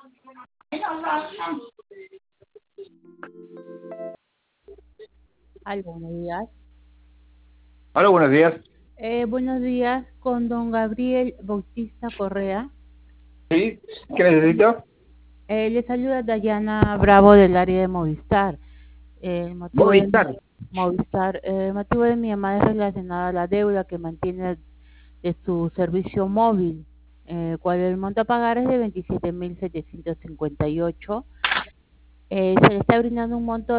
Aló, buenos días. Hola, buenos días. Buenos días con don Gabriel Bautista Correa. ¿Sí? ¿Qué necesito? Le saluda Dayana Bravo del área de Movistar. El motivo de Movistar. mi, Movistar, el motivo de mi llamada es relacionada a la deuda que mantiene de su servicio móvil, cual el monto a pagar es de 27.758. Se le está brindando un monto